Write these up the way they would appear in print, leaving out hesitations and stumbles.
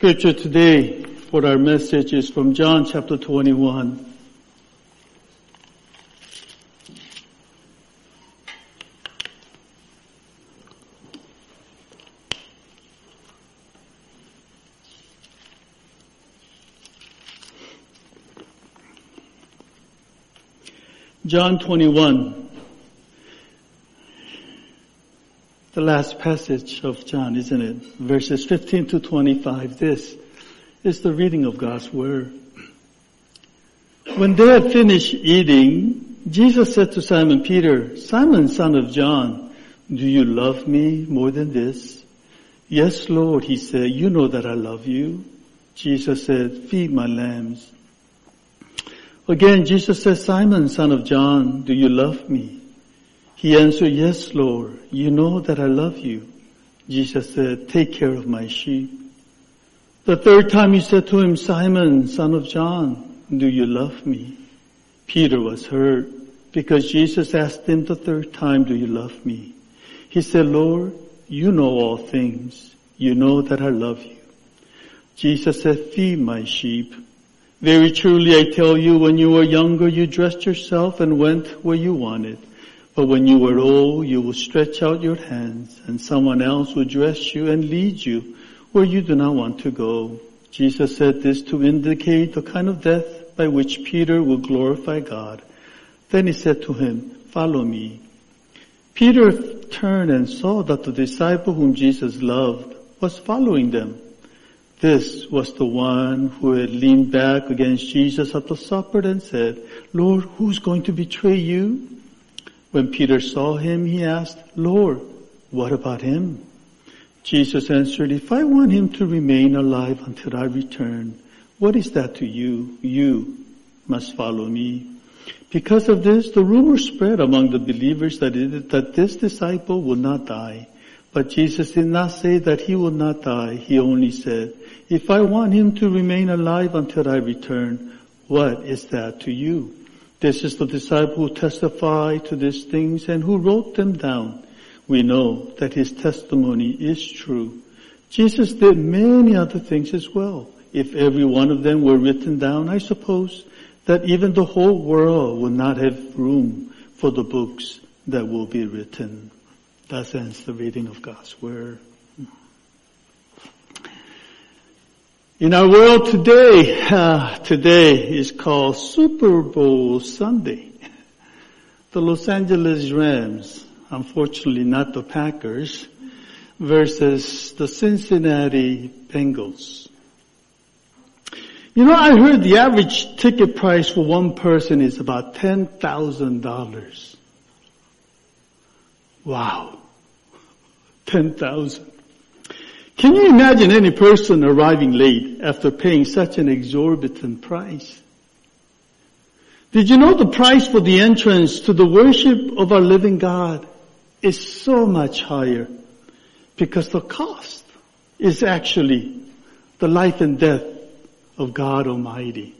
Scripture today for our message is from John chapter 21. John 21, the last passage of John, isn't it? Verses 15 to 25. This is the reading of God's Word. When they had finished eating, Jesus said to Simon Peter, "Simon, son of John, do you love me more than this?" "Yes, Lord," he said, "you know that I love you." Jesus said, "Feed my lambs." Again, Jesus said, "Simon, son of John, do you love me?" He answered, "Yes, Lord, you know that I love you." Jesus said, "Take care of my sheep." The third time he said to him, "Simon, son of John, do you love me?" Peter was hurt because Jesus asked him the third time, "Do you love me?" He said, "Lord, you know all things. You know that I love you." Jesus said, "Feed my sheep. Very truly I tell you, when you were younger, you dressed yourself and went where you wanted. But when you are old, you will stretch out your hands, and someone else will dress you and lead you where you do not want to go." Jesus said this to indicate the kind of death by which Peter will glorify God. Then he said to him, "Follow me." Peter turned and saw that the disciple whom Jesus loved was following them. This was the one who had leaned back against Jesus at the supper and said, "Lord, who's going to betray you?" When Peter saw him, he asked, "Lord, what about him?" Jesus answered, "If I want him to remain alive until I return, what is that to you? You must follow me." Because of this, the rumor spread among the believers that this disciple will not die. But Jesus did not say that he will not die. He only said, "If I want him to remain alive until I return, what is that to you?" This is the disciple who testified to these things and who wrote them down. We know that his testimony is true. Jesus did many other things as well. If every one of them were written down, I suppose that even the whole world would not have room for the books that will be written. Thus ends the reading of God's Word. In our world today is called Super Bowl Sunday. The Los Angeles Rams, unfortunately not the Packers, versus the Cincinnati Bengals. You know, I heard the average ticket price for one person is about $10,000. Wow. 10,000. Can you imagine any person arriving late after paying such an exorbitant price? Did you know the price for the entrance to the worship of our living God is so much higher? Because the cost is actually the life and death of God Almighty.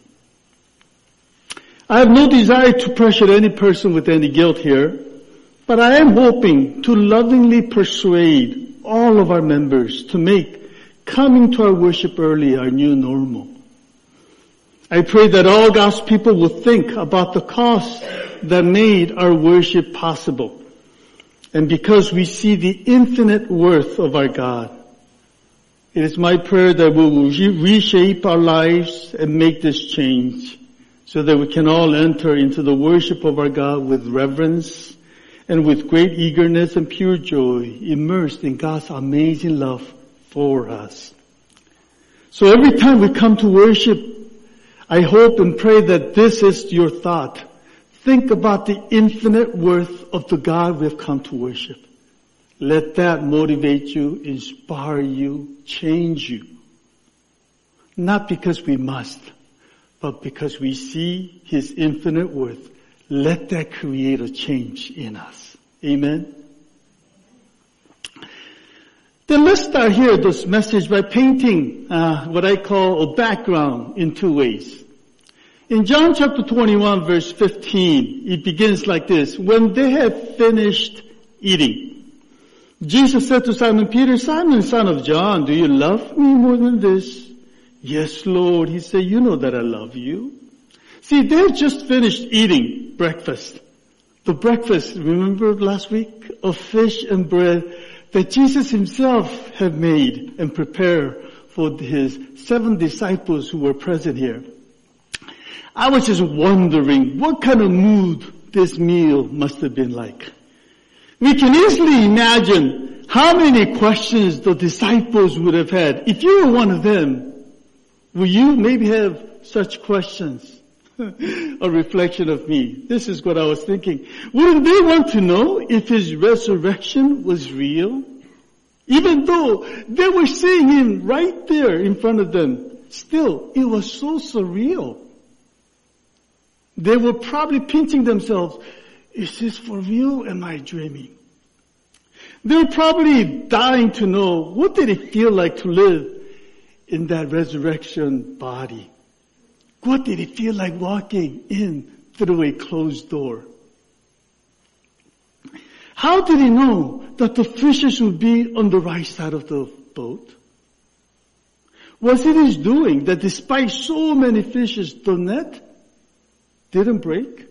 I have no desire to pressure any person with any guilt here, but I am hoping to lovingly persuade all of our members to make coming to our worship early our new normal. I pray that all God's people will think about the cost that made our worship possible. And because we see the infinite worth of our God, it is my prayer that we will reshape our lives and make this change so that we can all enter into the worship of our God with reverence and with great eagerness and pure joy, immersed in God's amazing love for us. So every time we come to worship, I hope and pray that this is your thought. Think about the infinite worth of the God we have come to worship. Let that motivate you, inspire you, change you. Not because we must, but because we see His infinite worth. Let that create a change in us. Amen. Then let's start here this message by painting what I call a background in two ways. In John chapter 21 verse 15, it begins like this. When they had finished eating, Jesus said to Simon Peter, Simon, son of John, do you love me more than this? Yes, Lord. He said, you know that I love you. See, they had just finished eating breakfast. The breakfast, remember last week, of fish and bread that Jesus himself had made and prepared for his 7 disciples who were present here. I was just wondering what kind of mood this meal must have been like. We can easily imagine how many questions the disciples would have had. If you were one of them, will you maybe have such questions? A reflection of me. This is what I was thinking. Wouldn't they want to know if his resurrection was real? Even though they were seeing him right there in front of them, still, it was so surreal. They were probably pinching themselves. Is this for real? Am I dreaming? They were probably dying to know, what did it feel like to live in that resurrection body? What did it feel like walking in through a closed door? How did he know that the fishes would be on the right side of the boat? Was it his doing that despite so many fishes, the net didn't break?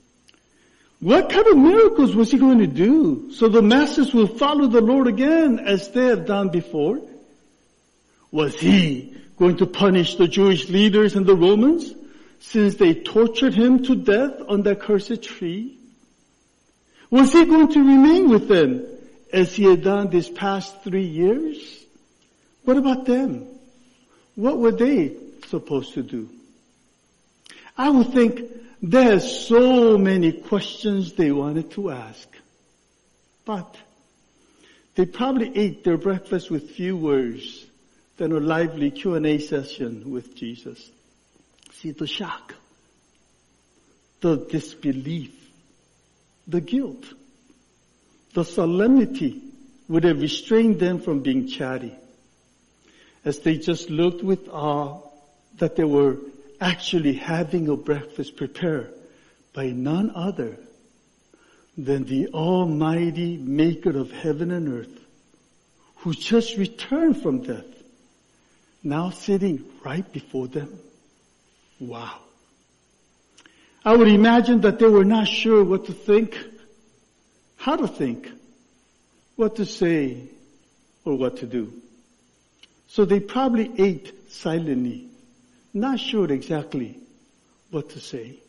What kind of miracles was he going to do so the masses will follow the Lord again as they have done before? Was he going to punish the Jewish leaders and the Romans since they tortured him to death on that cursed tree? Was he going to remain with them as he had done these past 3 years? What about them? What were they supposed to do? I would think there's so many questions they wanted to ask. But they probably ate their breakfast with few words than a lively Q&A session with Jesus. See, the shock, the disbelief, the guilt, the solemnity would have restrained them from being chatty as they just looked with awe that they were actually having a breakfast prepared by none other than the Almighty Maker of heaven and earth, who just returned from death, now sitting right before them. Wow. I would imagine that they were not sure what to think, how to think, what to say, or what to do. So they probably ate silently, not sure exactly what to say.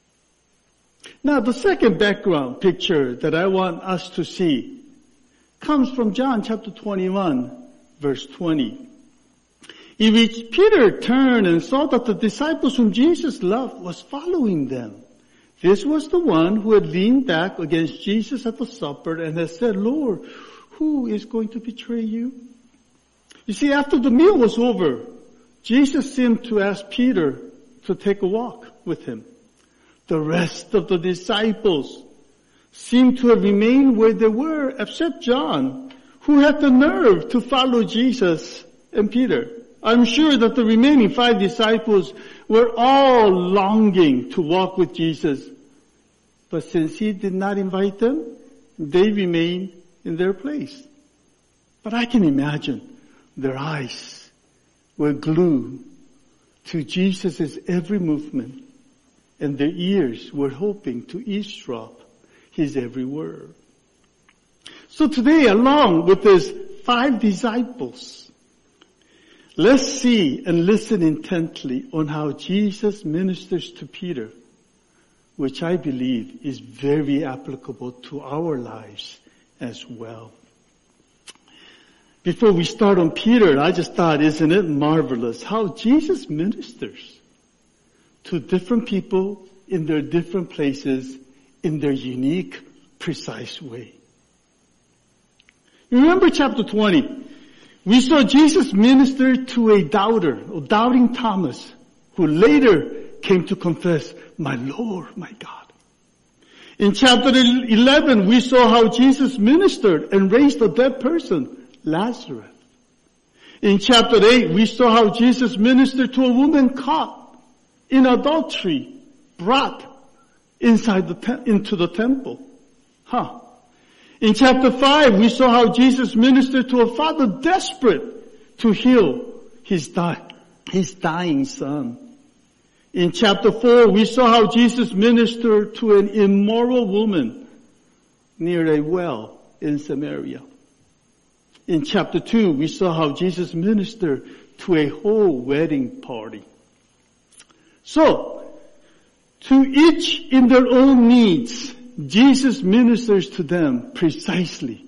Now, the second background picture that I want us to see comes from John chapter 21, verse 20. In which Peter turned and saw that the disciples whom Jesus loved was following them. This was the one who had leaned back against Jesus at the supper and had said, Lord, who is going to betray you? You see, after the meal was over, Jesus seemed to ask Peter to take a walk with him. The rest of the disciples seemed to have remained where they were, except John, who had the nerve to follow Jesus and Peter. I'm sure that the remaining 5 disciples were all longing to walk with Jesus. But since he did not invite them, they remained in their place. But I can imagine their eyes were glued to Jesus' every movement, and their ears were hoping to eavesdrop his every word. So today, along with these 5 disciples, let's see and listen intently on how Jesus ministers to Peter, which I believe is very applicable to our lives as well. Before we start on Peter, I just thought, isn't it marvelous how Jesus ministers to different people in their different places in their unique, precise way. Remember chapter 20. We saw Jesus minister to a doubter, or doubting Thomas, who later came to confess, my Lord, my God. In chapter 11, we saw how Jesus ministered and raised a dead person, Lazarus. In chapter 8, we saw how Jesus ministered to a woman caught in adultery, brought into the temple. In chapter 5, we saw how Jesus ministered to a father desperate to heal his dying son. In chapter 4, we saw how Jesus ministered to an immoral woman near a well in Samaria. In chapter 2, we saw how Jesus ministered to a whole wedding party. So, to each in their own needs, Jesus ministers to them precisely.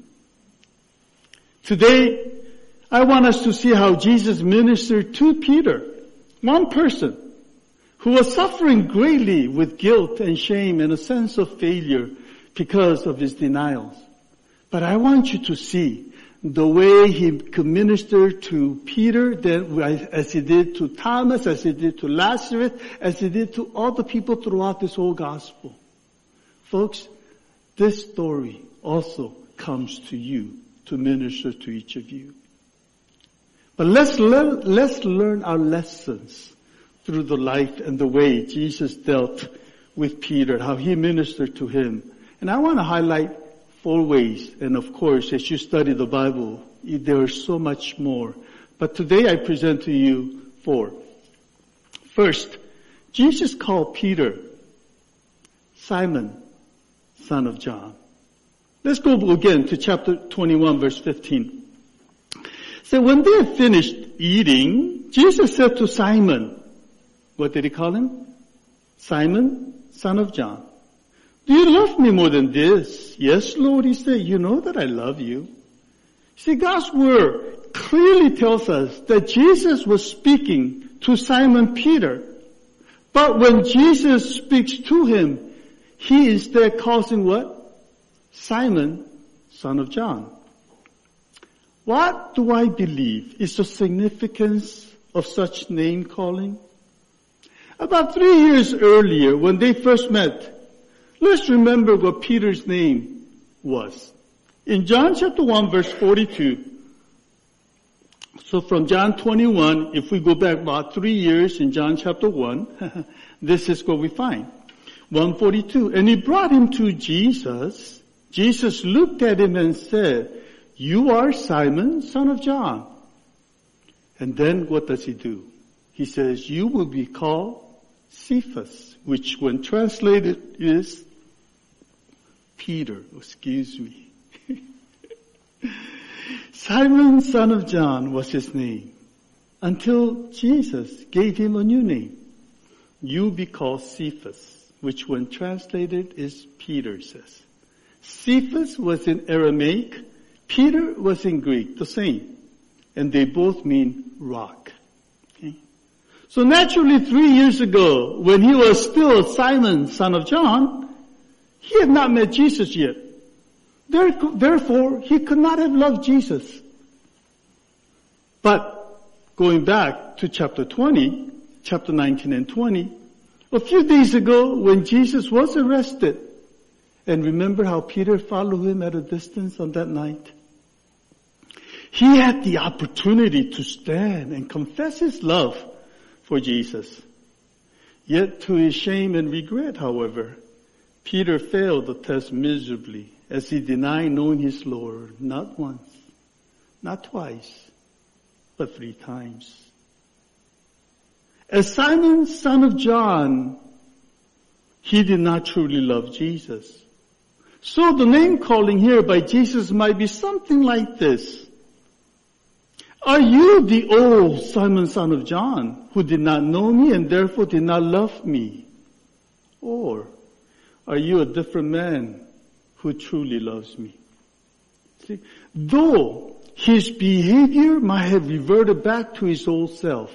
Today, I want us to see how Jesus ministered to Peter, one person who was suffering greatly with guilt and shame and a sense of failure because of his denials. But I want you to see the way he could minister to Peter as he did to Thomas, as he did to Lazarus, as he did to all the people throughout this whole gospel. Folks, this story also comes to you to minister to each of you. But let's learn our lessons through the life and the way Jesus dealt with Peter, how he ministered to him. And I want to highlight 4 ways. And of course, as you study the Bible, there is so much more. But today I present to you 4. First, Jesus called Peter Simon, son of John. Let's go again to chapter 21, verse 15. So when they had finished eating, Jesus said to Simon, what did he call him? Simon, son of John. Do you love me more than this? Yes, Lord, he said, you know that I love you. See, God's word clearly tells us that Jesus was speaking to Simon Peter. But when Jesus speaks to him, he instead calls him what? Simon, son of John. What do I believe is the significance of such name calling? About 3 years earlier, when they first met, let's remember what Peter's name was. In John chapter 1 verse 42, so from John 21, if we go back about 3 years in John chapter 1, this is what we find. 142, and he brought him to Jesus. Jesus looked at him and said, you are Simon, son of John. And then what does he do? He says, you will be called Cephas, which when translated is Peter. Excuse me. Simon, son of John was his name until Jesus gave him a new name. You will be called Cephas, which when translated is Peter, says. Cephas was in Aramaic. Peter was in Greek, the same. And they both mean rock. Okay? So naturally 3 years ago, when he was still Simon, son of John, he had not met Jesus yet. Therefore, he could not have loved Jesus. But going back to chapter 20, chapter 19 and 20, a few days ago when Jesus was arrested, and remember how Peter followed him at a distance on that night? He had the opportunity to stand and confess his love for Jesus. Yet to his shame and regret, however, Peter failed the test miserably as he denied knowing his Lord not once, not twice, but 3 times. As Simon, son of John, he did not truly love Jesus. So the name calling here by Jesus might be something like this. Are you the old Simon, son of John, who did not know me and therefore did not love me? Or are you a different man who truly loves me? See, though his behavior might have reverted back to his old self,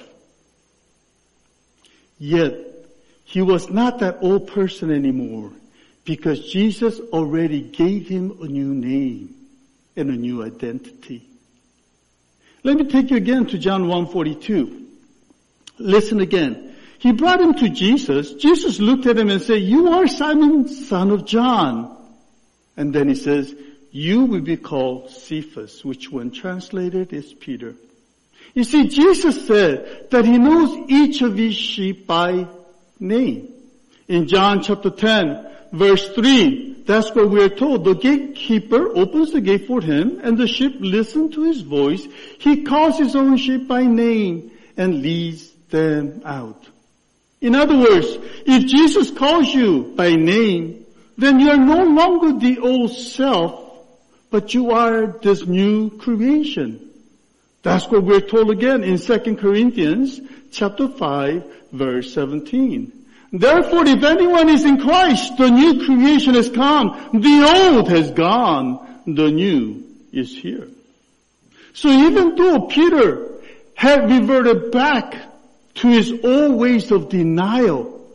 yet he was not that old person anymore because Jesus already gave him a new name and a new identity. Let me take you again to John 1:42. Listen again. He brought him to Jesus. Jesus looked at him and said, you are Simon, son of John. And then he says, you will be called Cephas, which when translated is Peter. You see, Jesus said that he knows each of his sheep by name. In John chapter 10, verse 3, That's what we are told. The gatekeeper opens the gate for him, and the sheep listen to his voice. He calls his own sheep by name and leads them out. In other words, if Jesus calls you by name, then you are no longer the old self, but you are this new creation. That's what we're told again in 2 Corinthians chapter 5, verse 17. Therefore, if anyone is in Christ, the new creation has come. The old has gone. The new is here. So even though Peter had reverted back to his old ways of denial,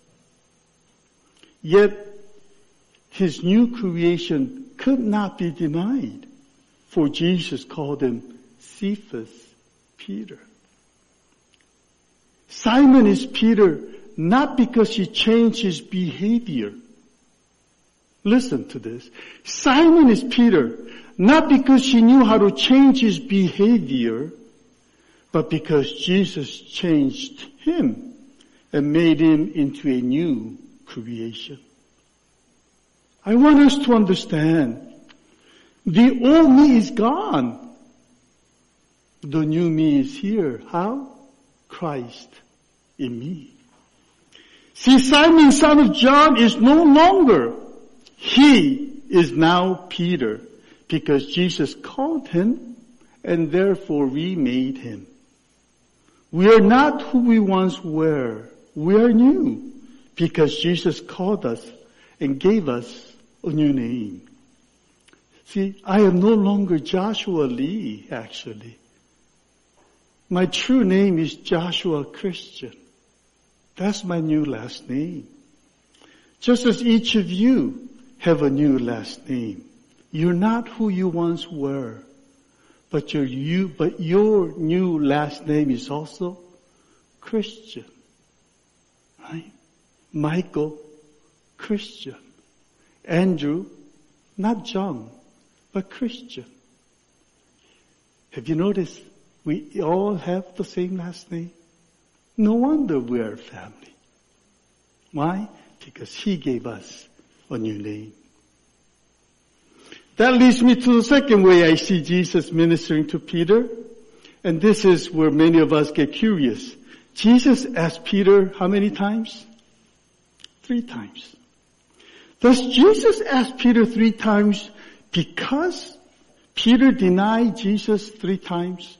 yet his new creation could not be denied, for Jesus called him Cephas, Peter. Simon is Peter not because he changed his behavior. Listen to this. Simon is Peter not because he knew how to change his behavior, but because Jesus changed him and made him into a new creation. I want us to understand the old me is gone. The new me is here. How? Christ in me. See, Simon, son of John, is no longer. He is now Peter because Jesus called him and therefore remade him. We are not who we once were. We are new because Jesus called us and gave us a new name. See, I am no longer Joshua Lee, actually. My true name is Joshua Christian. That's my new last name. Just as each of you have a new last name. You're not who you once were, but your new last name is also Christian. Right? Michael, Christian. Andrew, not John, but Christian. Have you noticed we all have the same last name? No wonder we are a family. Why? Because he gave us a new name. That leads me to the second way I see Jesus ministering to Peter. And this is where many of us get curious. Jesus asked Peter how many times? 3 times. Does Jesus ask Peter 3 times because Peter denied Jesus 3 times?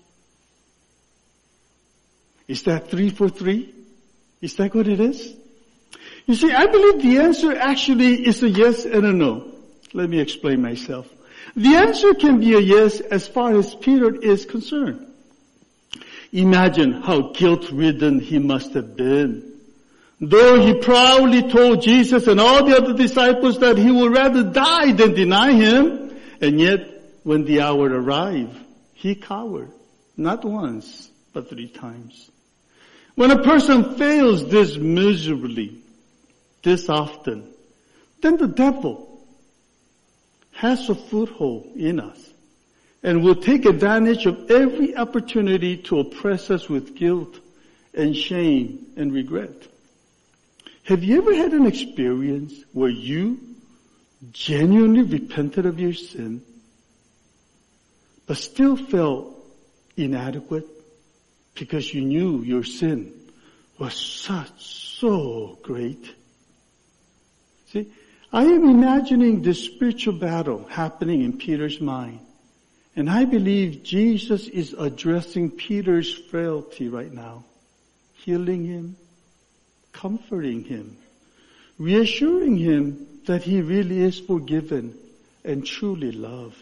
Is that 3 for 3? Is that what it is? You see, I believe the answer actually is a yes and a no. Let me explain myself. The answer can be a yes as far as Peter is concerned. Imagine how guilt-ridden he must have been. Though he proudly told Jesus and all the other disciples that he would rather die than deny him, and yet when the hour arrived, he cowered, not once, but 3 times. When a person fails this miserably, this often, then the devil has a foothold in us and will take advantage of every opportunity to oppress us with guilt and shame and regret. Have you ever had an experience where you genuinely repented of your sin, but still felt inadequate because you knew your sin was so great? See, I am imagining this spiritual battle happening in Peter's mind. And I believe Jesus is addressing Peter's frailty right now, healing him, comforting him, reassuring him that he really is forgiven and truly loved.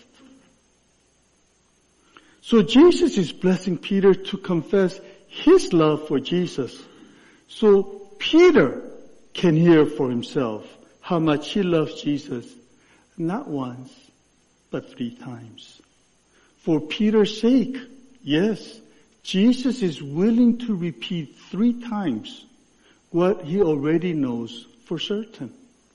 So Jesus is blessing Peter to confess his love for Jesus, so Peter can hear for himself how much he loves Jesus, not once, but 3 times. For Peter's sake, yes, Jesus is willing to repeat 3 times what he already knows for certain.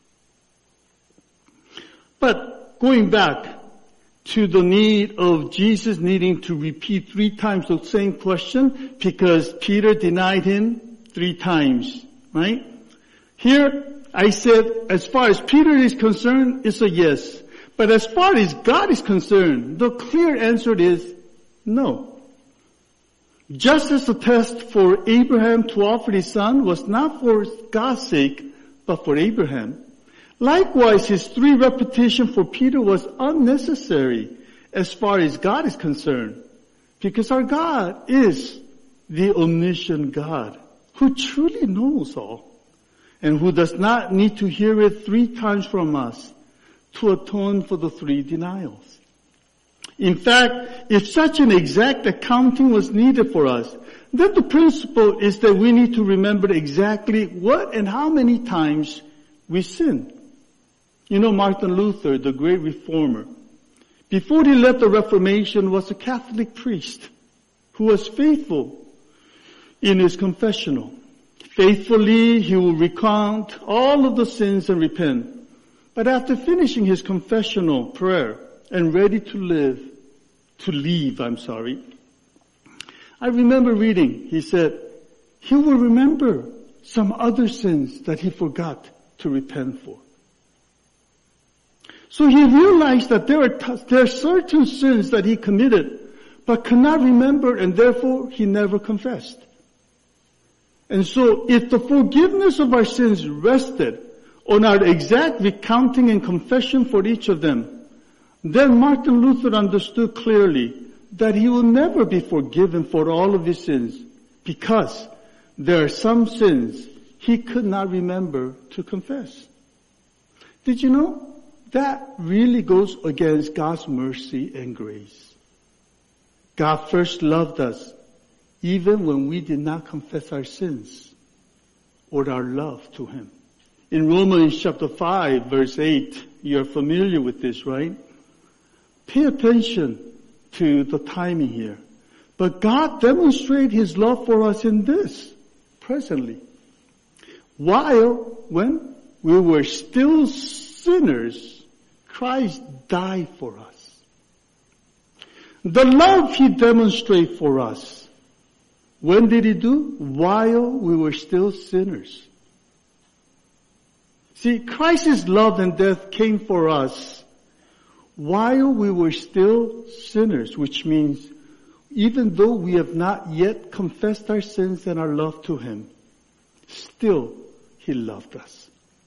But going back to the need of Jesus needing to repeat 3 times the same question because Peter denied him 3 times, right? Here, I said, as far as Peter is concerned, it's a yes. But as far as God is concerned, the clear answer is no. Just as the test for Abraham to offer his son was not for God's sake, but for Abraham, likewise his 3 repetition for Peter was unnecessary as far as God is concerned, because our God is the omniscient God who truly knows all and who does not need to hear it 3 times from us to atone for the 3 denials. In fact, if such an exact accounting was needed for us, then the principle is that we need to remember exactly what and how many times we sinned. You know, Martin Luther, the great reformer, before he led the Reformation, was a Catholic priest who was faithful in his confessional. Faithfully, he will recount all of the sins and repent. But after finishing his confessional prayer and ready to leave, I remember reading, he said, he will remember some other sins that he forgot to repent for. So he realized that there are certain sins that he committed, but could not remember, and therefore he never confessed. And so if the forgiveness of our sins rested on our exact recounting and confession for each of them, then Martin Luther understood clearly that he will never be forgiven for all of his sins, because there are some sins he could not remember to confess. Did you know? That really goes against God's mercy and grace. God first loved us even when we did not confess our sins or our love to Him. In Romans chapter 5 verse 8, you're familiar with this, right? Pay attention to the timing here. But God demonstrated His love for us in this, presently. When we were still sinners, Christ died for us. The love He demonstrated for us, when did He do? While we were still sinners. See, Christ's love and death came for us while we were still sinners, which means even though we have not yet confessed our sins and our love to Him, still He loved us.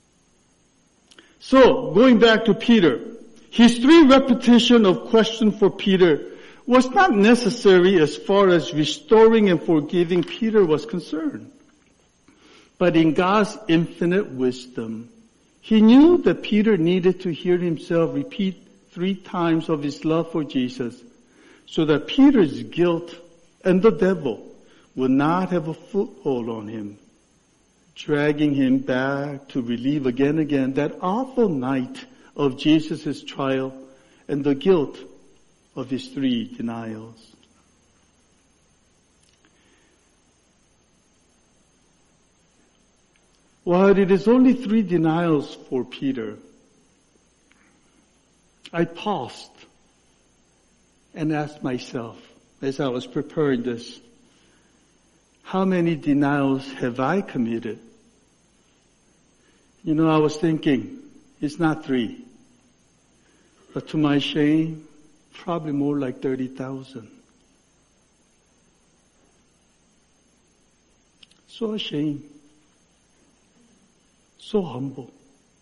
So, going back to Peter, his 3 repetition of question for Peter was not necessary as far as restoring and forgiving Peter was concerned. But in God's infinite wisdom, He knew that Peter needed to hear himself repeat 3 times of his love for Jesus, so that Peter's guilt and the devil would not have a foothold on him, dragging him back to relive again and again that awful night of Jesus' trial and the guilt of his 3 denials. While it is only 3 denials for Peter, I paused and asked myself as I was preparing this, how many denials have I committed? You know, I was thinking, it's not 3. But to my shame, probably more like 30,000. So ashamed. So humble.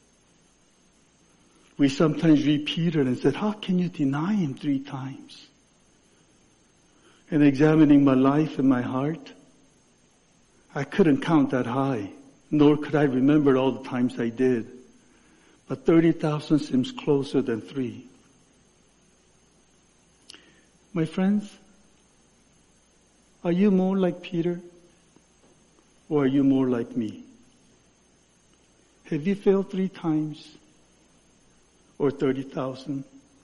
We sometimes read Peter and said, how can you deny Him 3 times? And examining my life and my heart, I couldn't count that high, nor could I remember all the times I did. But 30,000 seems closer than 3. My friends, are you more like Peter, or are you more like me? Have you failed 3 times? Or 30,000?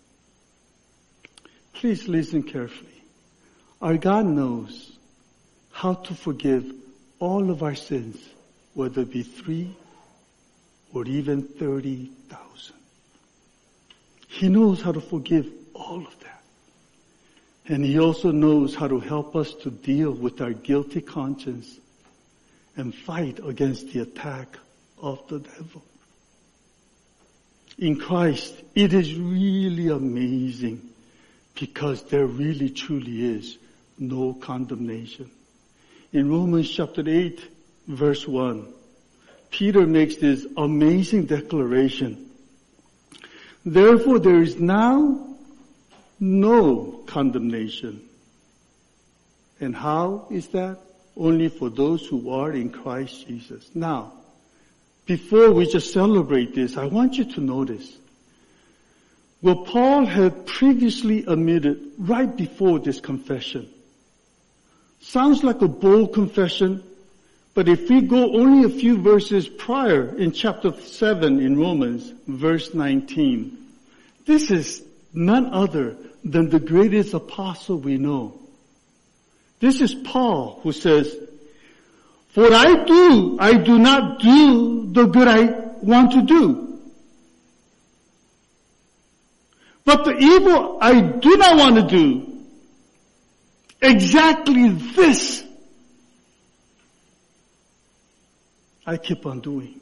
Please listen carefully. Our God knows how to forgive all of our sins, whether it be 3 or even 30,000. He knows how to forgive all of that. And He also knows how to help us to deal with our guilty conscience and fight against the attack of the devil. in Christ, it is really amazing because there really truly is no condemnation. In Romans chapter 8, verse 1, Peter makes this amazing declaration. Therefore, there is now no condemnation. And how is that? Only for those who are in Christ Jesus. Now, before we just celebrate this, I want you to notice what Paul had previously admitted right before this confession. Sounds like a bold confession, but if we go only a few verses prior in chapter 7 in Romans, verse 19, this is none other than the greatest apostle we know. This is Paul who says, "For I do not do the good I want to do. But the evil I do not want to do, exactly this I keep on doing."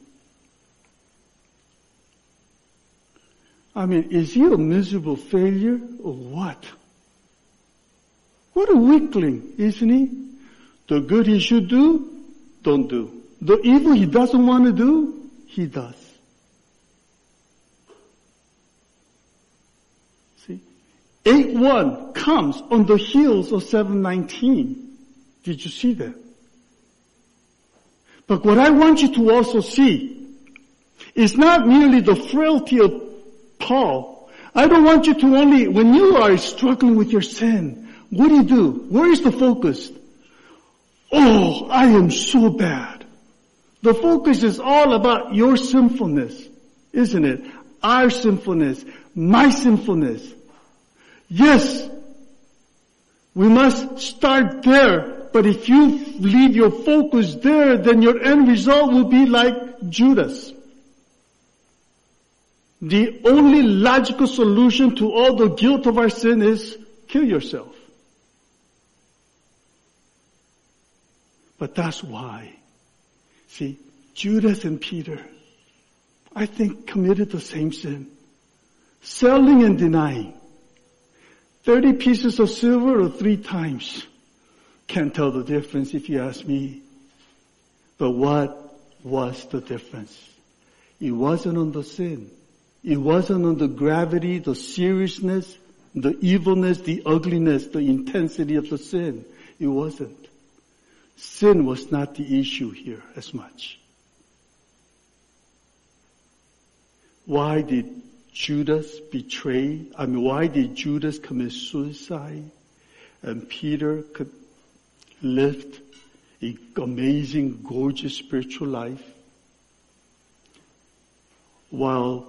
I mean, is he a miserable failure or what? What a weakling, isn't he? The good he should do, don't do. The evil he doesn't want to do, he does. See? 8:1 comes on the heels of 7:19. Did you see that? But what I want you to also see is not merely the frailty of Paul. I don't want you to only, when you are struggling with your sin, what do? Where is the focus? Oh, I am so bad. The focus is all about your sinfulness, isn't it? Our sinfulness, my sinfulness. Yes, we must start there, but if you leave your focus there, then your end result will be like Judas. The only logical solution to all the guilt of our sin is kill yourself. But that's why. See, Judas and Peter, I think, committed the same sin. Selling and denying. 30 pieces of silver or 3 times. Can't tell the difference if you ask me. But what was the difference? It wasn't on the sin. It wasn't on the gravity, the seriousness, the evilness, the ugliness, the intensity of the sin. It wasn't. Sin was not the issue here as much. Why did Judas betray? Why did Judas commit suicide? And Peter could live an amazing, gorgeous spiritual life, while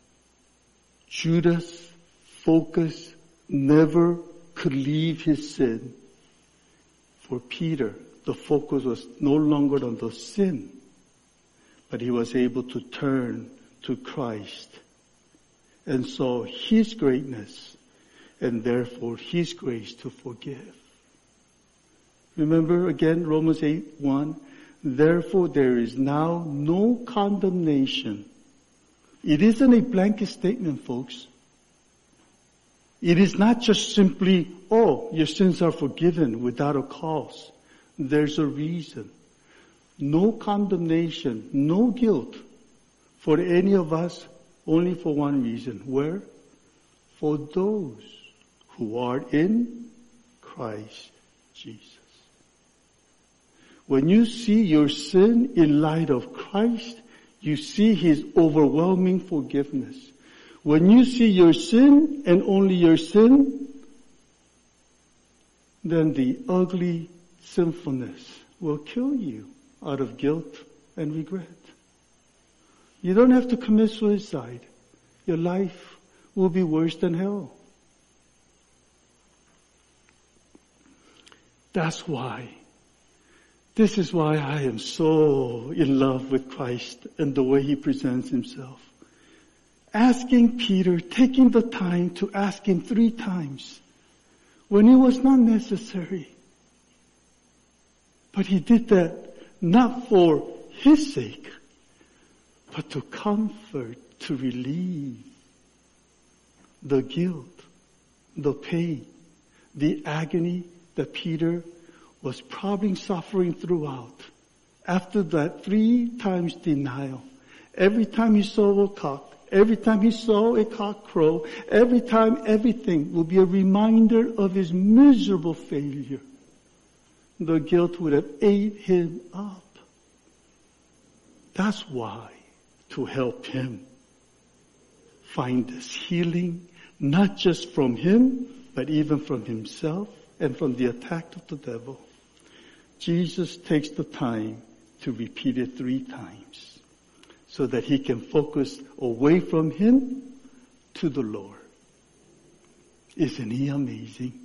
Judas' focus never could leave his sin. For Peter, the focus was no longer on the sin, but he was able to turn to Christ and saw his greatness and therefore his grace to forgive. Remember again Romans 8:1, therefore there is now no condemnation. It isn't a blanket statement, folks. It is not just simply, oh, your sins are forgiven without a cause. There's a reason. No condemnation, no guilt for any of us, only for one reason. Where? For those who are in Christ Jesus. When you see your sin in light of Christ, you see His overwhelming forgiveness. When you see your sin and only your sin, then the ugly sinfulness will kill you out of guilt and regret. You don't have to commit suicide. Your life will be worse than hell. That's why. This is why I am so in love with Christ and the way He presents Himself. Asking Peter, taking the time to ask him 3 times when it was not necessary. But He did that not for His sake, but to comfort to relieve the guilt, the pain, the agony that Peter was probably suffering throughout. After that 3 times denial, every time he saw a cock, every time he saw a cock crow, every time everything will be a reminder of his miserable failure. The guilt would have ate him up. That's why, to help him find this healing, not just from him, but even from himself and from the attack of the devil, Jesus takes the time to repeat it 3 times so that he can focus away from him to the Lord. Isn't he amazing?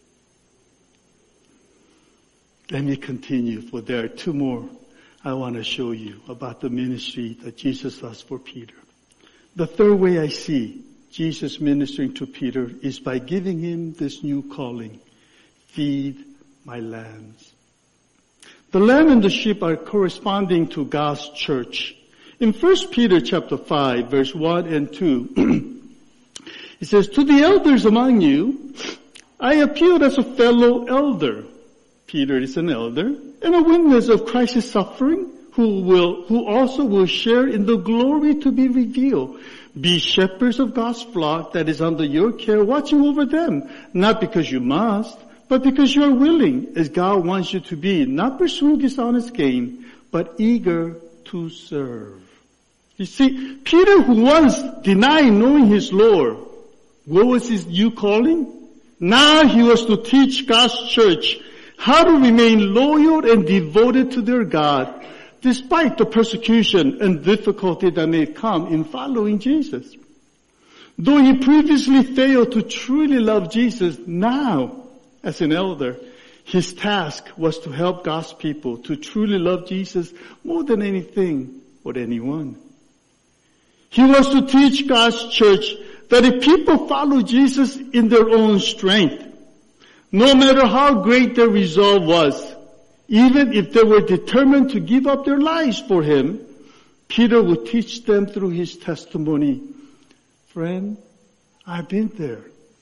Let me continue, for there are 2 more I want to show you about the ministry that Jesus does for Peter. The third way I see Jesus ministering to Peter is by giving him this new calling: feed my lambs. The lamb and the sheep are corresponding to God's church. In 1 Peter chapter 5, verse 1 and 2, it says, "To the elders among you, I appealed as a fellow elder." Peter is an elder and a witness of Christ's suffering, who also will share in the glory to be revealed. Be shepherds of God's flock that is under your care, watching over them, not because you must, but because you are willing, as God wants you to be, not pursuing dishonest gain, but eager to serve. You see, Peter, who once denied knowing his Lord, what was his new calling? Now he was to teach God's church how to remain loyal and devoted to their God, despite the persecution and difficulty that may come in following Jesus. Though he previously failed to truly love Jesus, now, as an elder, his task was to help God's people to truly love Jesus more than anything or anyone. He was to teach God's church that if people follow Jesus in their own strength, no matter how great their resolve was, even if they were determined to give up their lives for him, Peter would teach them through his testimony. Friend, I've been there.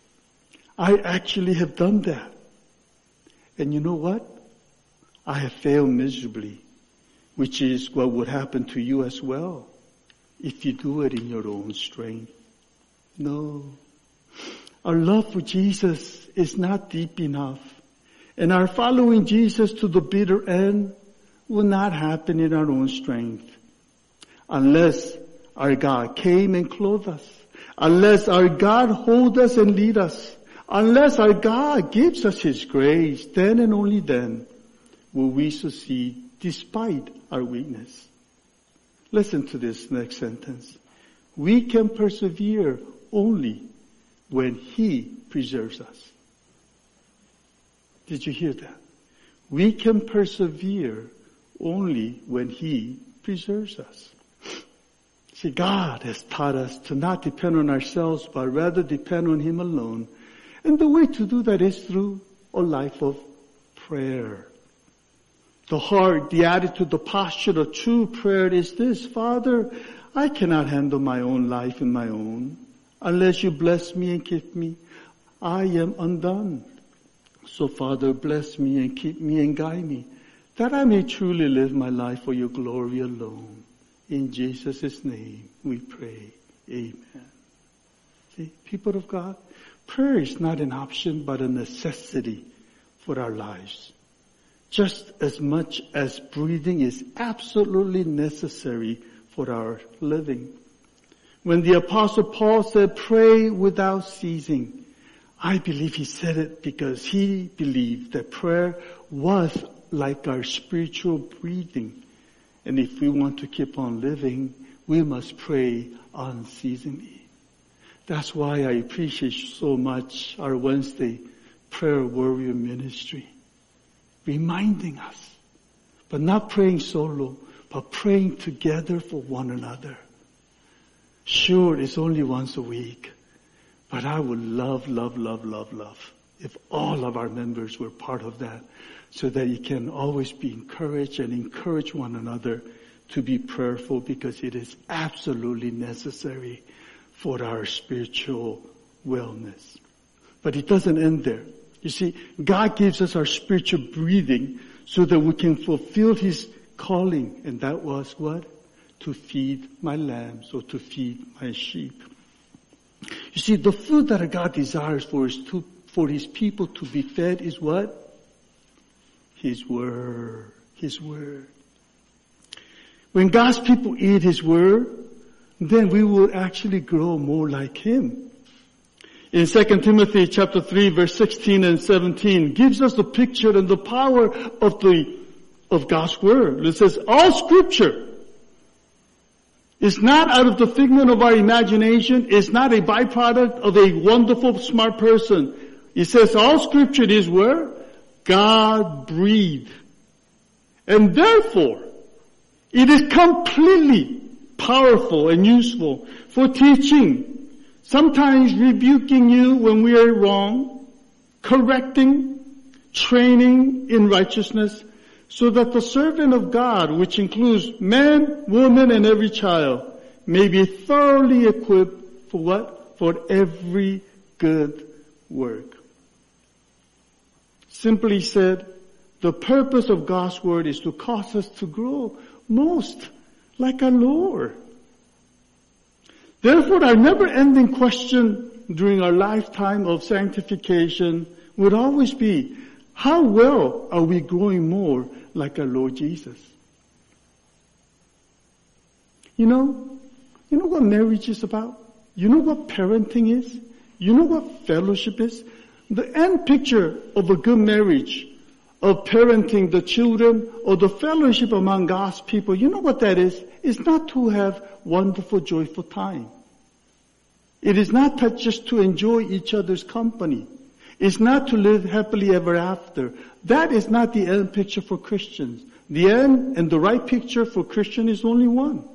I actually have done that. And you know what? I have failed miserably, which is what would happen to you as well if you do it in your own strength. No. Our love for Jesus is not deep enough. And our following Jesus to the bitter end will not happen in our own strength. Unless our God came and clothed us. Unless our God hold us and lead us. Unless our God gives us His grace, then and only then will we succeed despite our weakness. Listen to this next sentence. We can persevere only when He preserves us. Did you hear that? We can persevere only when He preserves us. See, God has taught us to not depend on ourselves, but rather depend on Him alone. And the way to do that is through a life of prayer. The heart, the attitude, the posture of true prayer is this: Father, I cannot handle my own life in my own. Unless you bless me and keep me, I am undone. So Father, bless me and keep me and guide me, that I may truly live my life for your glory alone. In Jesus' name we pray. Amen. See, people of God, prayer is not an option but a necessity for our lives. Just as much as breathing is absolutely necessary for our living. When the Apostle Paul said, pray without ceasing, I believe he said it because he believed that prayer was like our spiritual breathing. And if we want to keep on living, we must pray unceasingly. That's why I appreciate so much our Wednesday prayer warrior ministry. Reminding us, but not praying solo, but praying together for one another. Sure, it's only once a week, but I would love if all of our members were part of that, so that you can always be encouraged and encourage one another to be prayerful because it is absolutely necessary for our spiritual wellness. But it doesn't end there. You see, God gives us our spiritual breathing so that we can fulfill His calling. And that was what? To feed my lambs or to feed my sheep. You see, the food that God desires for His people to be fed is what? His Word. His Word. When God's people eat His Word, then we will actually grow more like Him. In 2 Timothy chapter 3 verse 16 and 17 gives us the picture and the power of God's Word. It says, all Scripture is not out of the figment of our imagination. It's not a byproduct of a wonderful, smart person. It says all Scripture is where? God breathed. And therefore, it is completely powerful and useful for teaching, sometimes rebuking you when we are wrong, correcting, training in righteousness, so that the servant of God, which includes man, woman, and every child, may be thoroughly equipped for what? For every good work. Simply said, the purpose of God's Word is to cause us to grow most like our Lord. Therefore, our never-ending question during our lifetime of sanctification would always be, how well are we growing more like our Lord Jesus? You know what marriage is about? You know what parenting is? You know what fellowship is? The end picture of a good marriage, of parenting the children, or the fellowship among God's people, you know what that is? It's not to have wonderful, joyful time. It is not just to enjoy each other's company. It's not to live happily ever after. That is not the end picture for Christians. The end and the right picture for Christian is only one.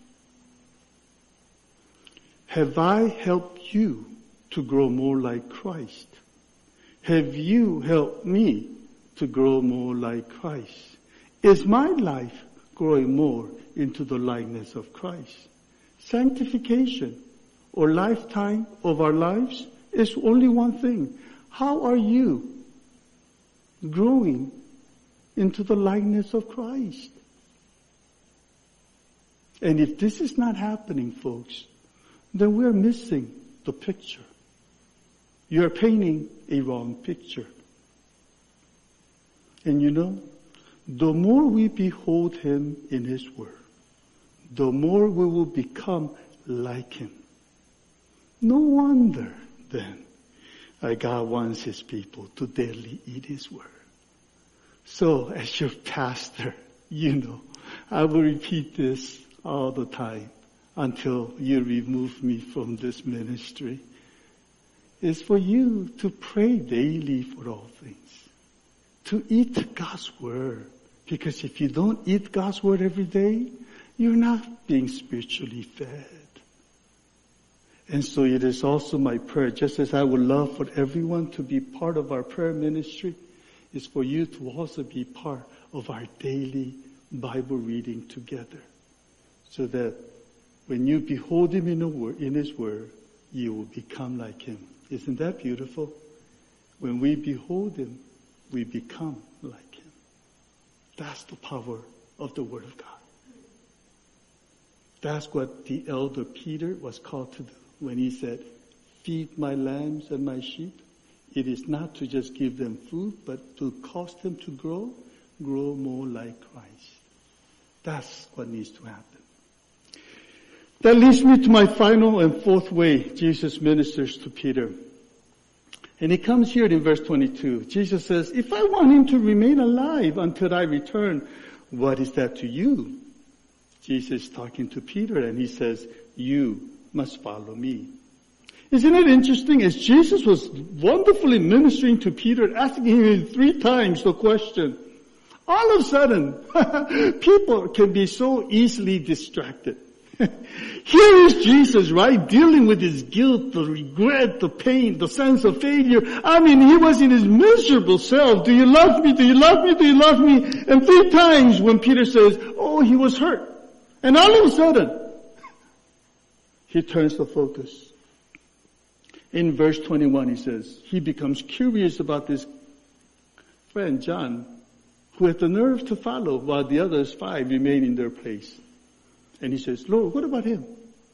Have I helped you to grow more like Christ? Have you helped me to grow more like Christ? Is my life growing more into the likeness of Christ? Sanctification or lifetime of our lives is only one thing. How are you growing into the likeness of Christ? And if this is not happening, folks, then we're missing the picture. You're painting a wrong picture. And you know, the more we behold Him in His Word, the more we will become like Him. No wonder, then, God wants His people to daily eat His Word. So, as your pastor, you know, I will repeat this all the time until you remove me from this ministry. It's for you to pray daily for all things. To eat God's Word. Because if you don't eat God's Word every day, you're not being spiritually fed. And so it is also my prayer, just as I would love for everyone to be part of our prayer ministry, is for you to also be part of our daily Bible reading together. So that when you behold Him in His Word, you will become like Him. Isn't that beautiful? When we behold Him, we become like Him. That's the power of the Word of God. That's what the elder Peter was called to do when he said, feed my lambs and my sheep. It is not to just give them food, but to cause them to grow more like Christ. That's what needs to happen. That leads me to my final and fourth way Jesus ministers to Peter. And it comes here in verse 22. Jesus says, if I want him to remain alive until I return, what is that to you? Jesus is talking to Peter and he says, you must follow me. Isn't it interesting? As Jesus was wonderfully ministering to Peter, asking him 3 times the question, all of a sudden, people can be so easily distracted. Here is Jesus, right, dealing with his guilt, the regret, the pain, the sense of failure. I mean, he was in his miserable self. Do you love me? Do you love me? Do you love me? And 3 times when Peter says, oh, he was hurt. And all of a sudden, he turns the focus. In verse 21, he says, he becomes curious about this friend, John, who had the nerve to follow while the others 5 remain in their place. And he says, Lord, what about him?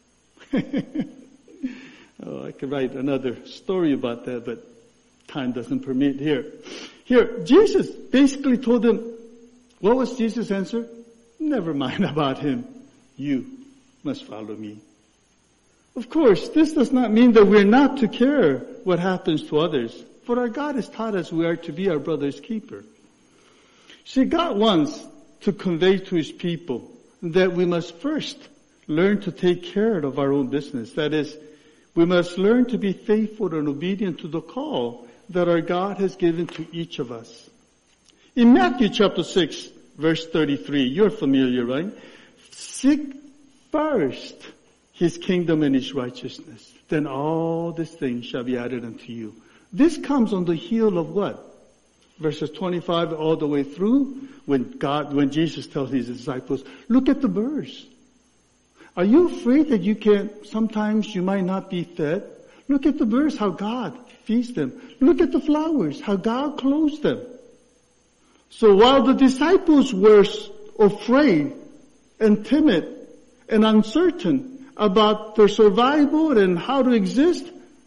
Oh, I could write another story about that, but time doesn't permit here. Here, Jesus basically told them, what was Jesus' answer? Never mind about him. You must follow me. Of course, this does not mean that we're not to care what happens to others. For our God has taught us we are to be our brother's keeper. See, God wants to convey to his people that we must first learn to take care of our own business. That is, we must learn to be faithful and obedient to the call that our God has given to each of us. In Matthew chapter 6, verse 33, you're familiar, right? Seek first his kingdom and his righteousness. Then all these things shall be added unto you. This comes on the heel of what? Verses 25 all the way through when Jesus tells his disciples, look at the birds. Are you afraid that sometimes you might not be fed? Look at the birds, how God feeds them. Look at the flowers, how God clothes them. So while the disciples were afraid and timid and uncertain about their survival and how to exist,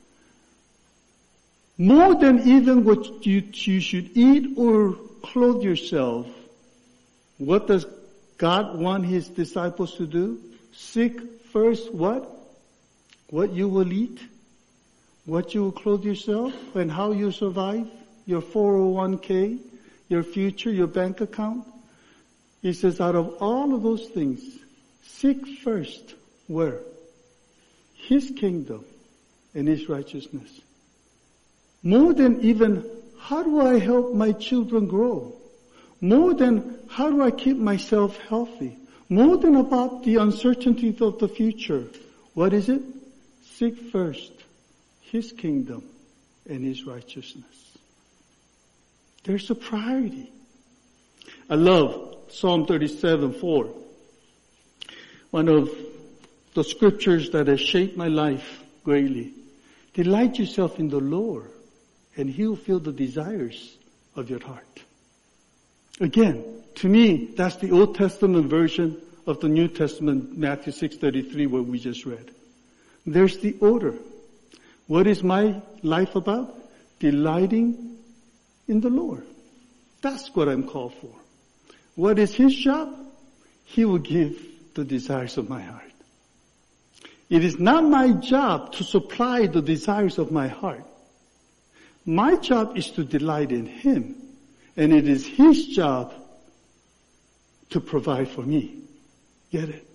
more than even what you should eat or clothe yourself, what does God want his disciples to do? Seek first what? What you will eat, what you will clothe yourself, and how you survive, your 401k, your future, your bank account. He says, out of all of those things, seek first where? His kingdom and his righteousness. More than even, how do I help my children grow? More than, how do I keep myself healthy? More than about the uncertainty of the future. What is it? Seek first his kingdom and his righteousness. There's a priority. I love Psalm 37:4. One of the scriptures that has shaped my life greatly. Delight yourself in the Lord, and he will fill the desires of your heart. Again, to me, that's the Old Testament version of the New Testament, Matthew 6:33, what we just read. There's the order. What is my life about? Delighting in the Lord. That's what I'm called for. What is his job? He will give the desires of my heart. It is not my job to supply the desires of my heart. My job is to delight in him. And it is his job to provide for me. Get it?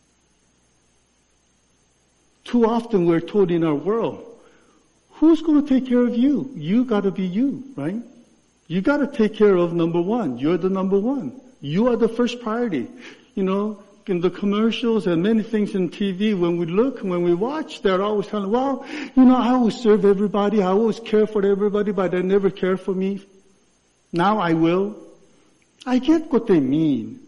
Too often we're told in our world, who's going to take care of you? You gotta be you, right? You gotta take care of number one. You're the number one. You are the first priority. You know, in the commercials and many things in TV, when we watch, they're always telling, well, you know, I always serve everybody. I always care for everybody, but they never care for me. Now I will. I get what they mean.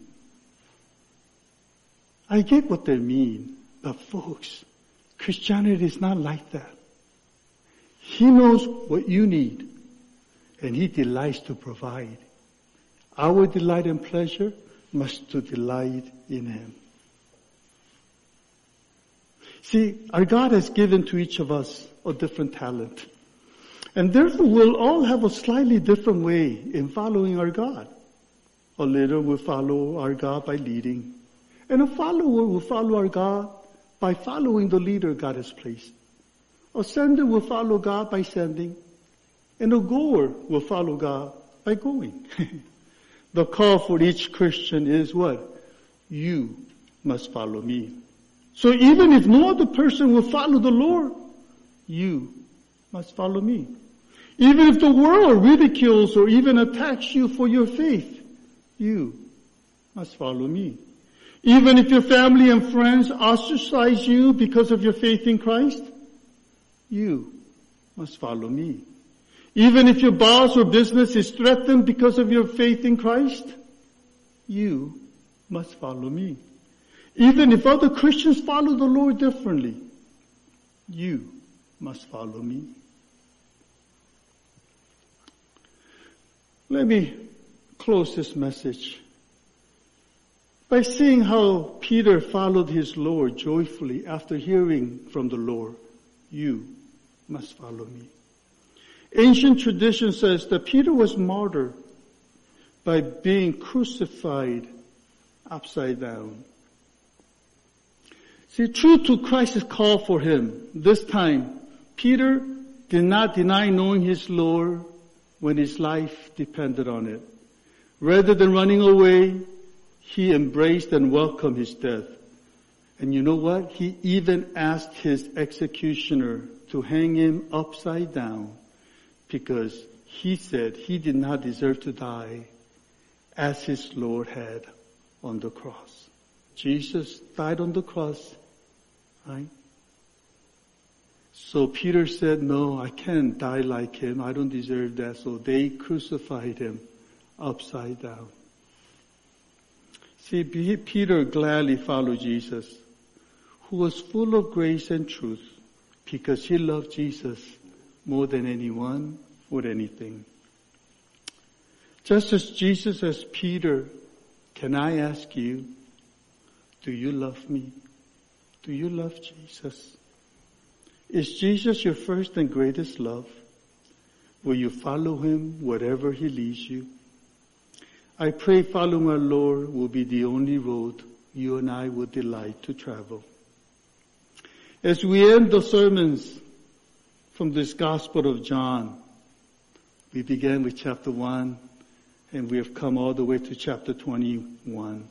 But folks, Christianity is not like that. He knows what you need, and he delights to provide. Our delight and pleasure must to delight in him. See, our God has given to each of us a different talent. And therefore we'll all have a slightly different way in following our God. A leader will follow our God by leading. And a follower will follow our God by following the leader God has placed. A sender will follow God by sending. And a goer will follow God by going. The call for each Christian is what? You must follow me. So even if no other person will follow the Lord, you must follow me. Even if the world ridicules or even attacks you for your faith, you must follow me. Even if your family and friends ostracize you because of your faith in Christ, you must follow me. Even if your boss or business is threatened because of your faith in Christ, you must follow me. Even if other Christians follow the Lord differently, you must follow me. Let me close this message by seeing how Peter followed his Lord joyfully after hearing from the Lord, you must follow me. Ancient tradition says that Peter was martyred by being crucified upside down. See, true to Christ's call for him, this time, Peter did not deny knowing his Lord when his life depended on it. Rather than running away, he embraced and welcomed his death. And you know what? He even asked his executioner to hang him upside down because he said he did not deserve to die as his Lord had on the cross. Jesus died on the cross, right? So Peter said, no, I can't die like him. I don't deserve that. So they crucified him upside down. See, Peter gladly followed Jesus, who was full of grace and truth, because he loved Jesus more than anyone or anything. Just as Jesus asked Peter, can I ask you, do you love me? Do you love Jesus? Is Jesus your first and greatest love? Will you follow him wherever he leads you? I pray following our Lord will be the only road you and I would delight to travel. As we end the sermons from this Gospel of John, we began with chapter 1 and we have come all the way to chapter 21.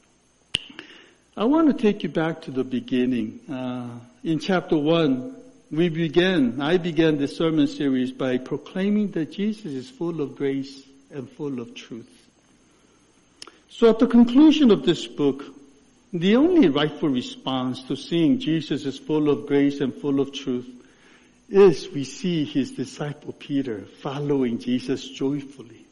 I want to take you back to the beginning. In chapter 1, I began this sermon series by proclaiming that Jesus is full of grace and full of truth. So at the conclusion of this book, the only rightful response to seeing Jesus is full of grace and full of truth is we see his disciple Peter following Jesus joyfully.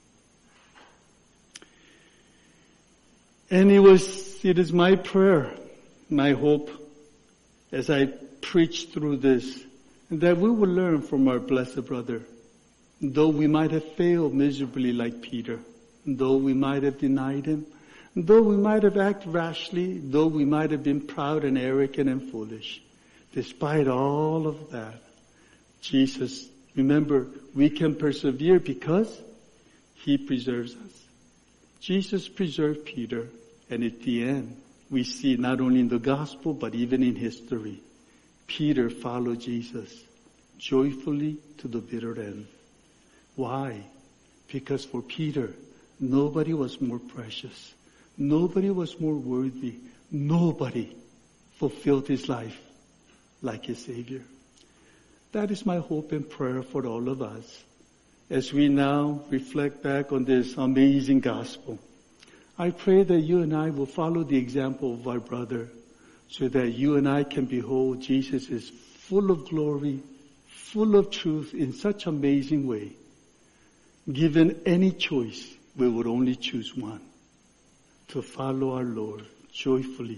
And it is my prayer, my hope, as I preach through this, that we will learn from our blessed brother. Though we might have failed miserably like Peter, though we might have denied him, though we might have acted rashly, though we might have been proud and arrogant and foolish, despite all of that, Jesus, remember, we can persevere because he preserves us. Jesus preserved Peter, and at the end, we see not only in the gospel, but even in history, Peter followed Jesus joyfully to the bitter end. Why? Because for Peter, nobody was more precious. Nobody was more worthy. Nobody fulfilled his life like his Savior. That is my hope and prayer for all of us as we now reflect back on this amazing gospel. I pray that you and I will follow the example of our brother so that you and I can behold Jesus is full of glory, full of truth in such amazing way. Given any choice, we would only choose one, to follow our Lord joyfully.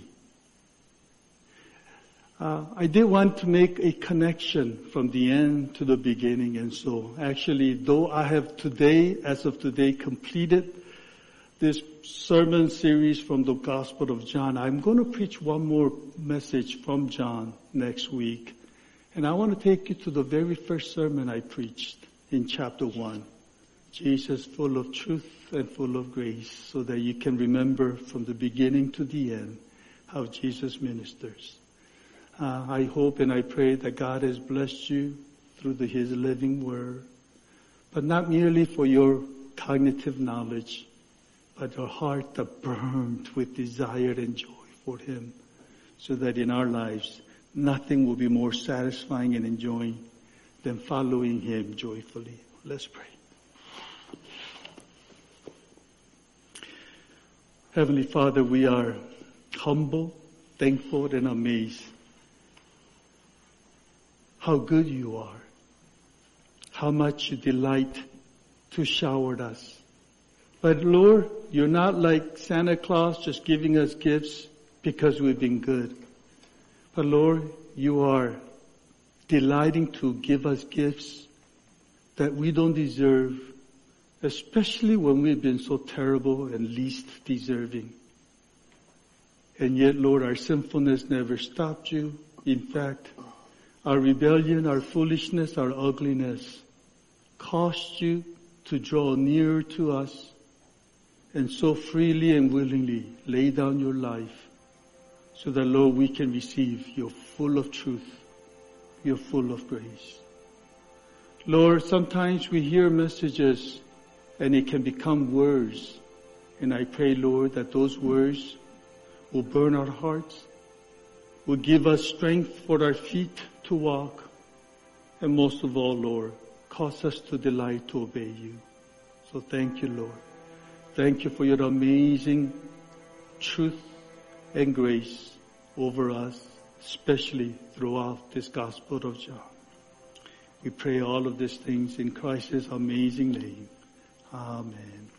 I did want to make a connection from the end to the beginning, and so actually, though I have today, as of today, completed this sermon series from the Gospel of John, I'm going to preach one more message from John next week. And I want to take you to the very first sermon I preached in chapter 1. Jesus full of truth and full of grace, so that you can remember from the beginning to the end how Jesus ministers. I hope and I pray that God has blessed you through his living word, but not merely for your cognitive knowledge, but a heart that burned with desire and joy for him, so that in our lives nothing will be more satisfying and enjoying than following him joyfully. Let's pray. Heavenly Father, we are humble, thankful, and amazed how good you are, how much you delight to shower us. But Lord, you're not like Santa Claus just giving us gifts because we've been good. But Lord, you are delighting to give us gifts that we don't deserve, especially when we've been so terrible and least deserving. And yet, Lord, our sinfulness never stopped you. In fact, our rebellion, our foolishness, our ugliness caused you to draw nearer to us and so freely and willingly lay down your life so that, Lord, we can receive you're full of truth, you're full of grace. Lord, sometimes we hear messages and it can become words. And I pray, Lord, that those words will burn our hearts, will give us strength for our feet to walk, and most of all, Lord, cause us to delight to obey you. So thank you, Lord. Thank you for your amazing truth and grace over us, especially throughout this Gospel of John. We pray all of these things in Christ's amazing name. Amen.